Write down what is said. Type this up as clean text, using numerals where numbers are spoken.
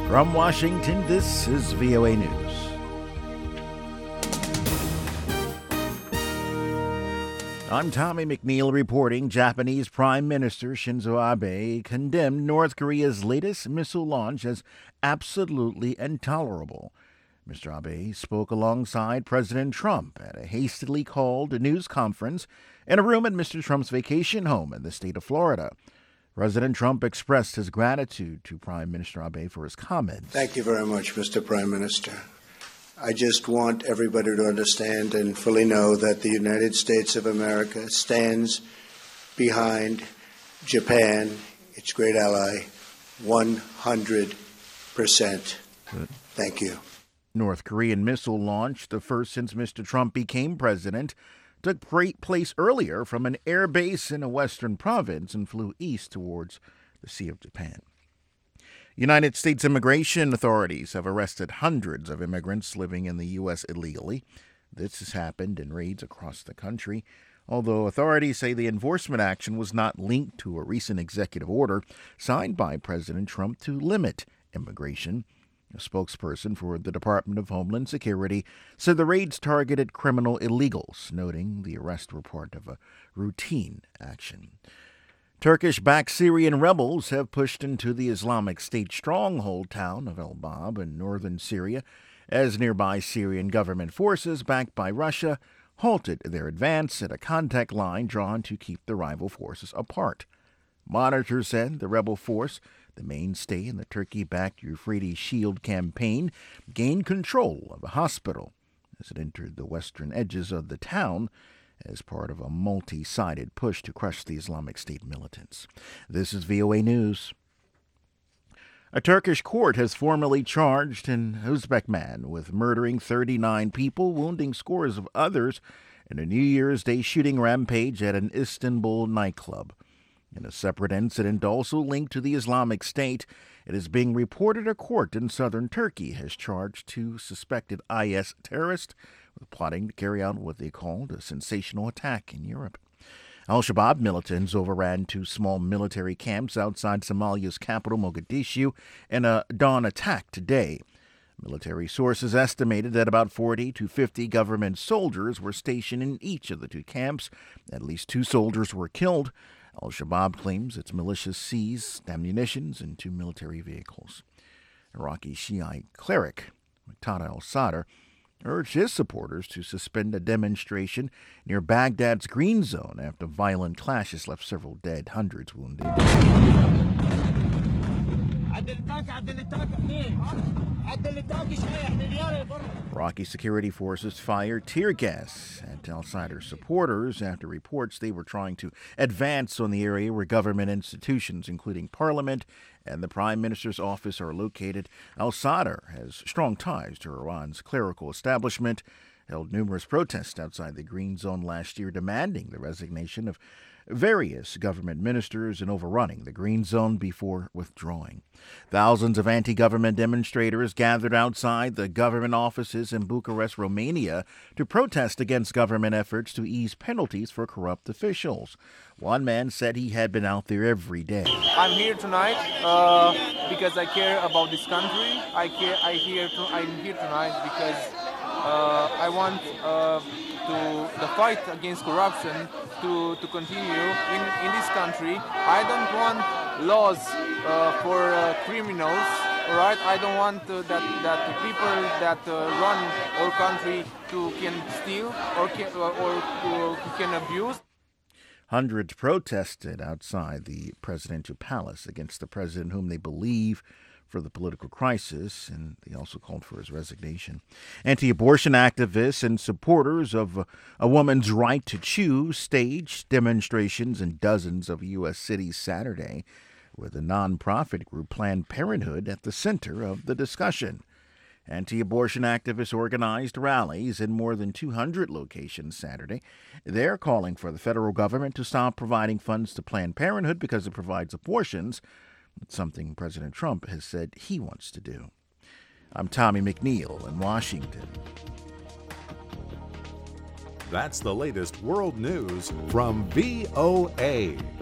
From Washington, this is VOA News. I'm Tommy McNeil reporting. Japanese Prime Minister Shinzo Abe condemned North Korea's latest missile launch as absolutely intolerable. Mr. Abe spoke alongside President Trump at a hastily called news conference in a room at Mr. Trump's vacation home in the state of Florida. President Trump expressed his gratitude to Prime Minister Abe for his comments. Thank you very much, Mr. Prime Minister. I just want everybody to understand and fully know that the United States of America stands behind Japan, its great ally, 100%. Thank you. North Korean missile launch, the first since Mr. Trump became president, took place earlier from an air base in a western province and flew east towards the Sea of Japan. United States immigration authorities have arrested hundreds of immigrants living in the U.S. illegally. This has happened in raids across the country, although authorities say the enforcement action was not linked to a recent executive order signed by President Trump to limit immigration. A spokesperson for the Department of Homeland Security said the raids targeted criminal illegals, noting the arrest were part of a routine action. Turkish-backed Syrian rebels have pushed into the Islamic State stronghold town of El Bab in northern Syria as nearby Syrian government forces, backed by Russia, halted their advance at a contact line drawn to keep the rival forces apart. Monitors said the rebel force, the mainstay in the Turkey-backed Euphrates Shield campaign, gained control of a hospital as it entered the western edges of the town as part of a multi-sided push to crush the Islamic State militants. This is VOA News. A Turkish court has formally charged an Uzbek man with murdering 39 people, wounding scores of others in a New Year's Day shooting rampage at an Istanbul nightclub. In a separate incident also linked to the Islamic State, it is being reported a court in southern Turkey has charged two suspected IS terrorists with plotting to carry out what they called a sensational attack in Europe. Al-Shabaab militants overran two small military camps outside Somalia's capital, Mogadishu, in a dawn attack today. Military sources estimated that about 40 to 50 government soldiers were stationed in each of the two camps. At least 2 soldiers were killed. Al-Shabaab claims its militias seized ammunitions and 2 military vehicles. Iraqi Shiite cleric Muqtada al-Sadr urged his supporters to suspend a demonstration near Baghdad's Green Zone after violent clashes left several dead, hundreds wounded. Iraqi security forces fired tear gas at al-Sadr's supporters after reports they were trying to advance on the area where government institutions, including Parliament and the Prime Minister's office, are located. Al-Sadr has strong ties to Iran's clerical establishment, held numerous protests outside the Green Zone last year demanding the resignation of various government ministers and overrunning the Green Zone before withdrawing. Thousands of anti-government demonstrators gathered outside the government offices in Bucharest, Romania, to protest against government efforts to ease penalties for corrupt officials. One man said he had been out there every day. I'm here tonight because I care about this country. I'm here tonight because I want the fight against corruption to continue in this country. I don't want laws for criminals. All right, I don't want that the people that run our country can steal or can abuse. Hundreds protested outside the presidential palace against the president, whom they believe for the political crisis, and they also called for his resignation. Anti-abortion activists and supporters of a woman's right to choose staged demonstrations in dozens of U.S. cities Saturday, with a nonprofit group Planned Parenthood at the center of the discussion. Anti-abortion activists organized rallies in more than 200 locations Saturday. They're calling for the federal government to stop providing funds to Planned Parenthood because it provides abortions. It's something President Trump has said he wants to do. I'm Tommy McNeil in Washington. That's the latest world news from VOA.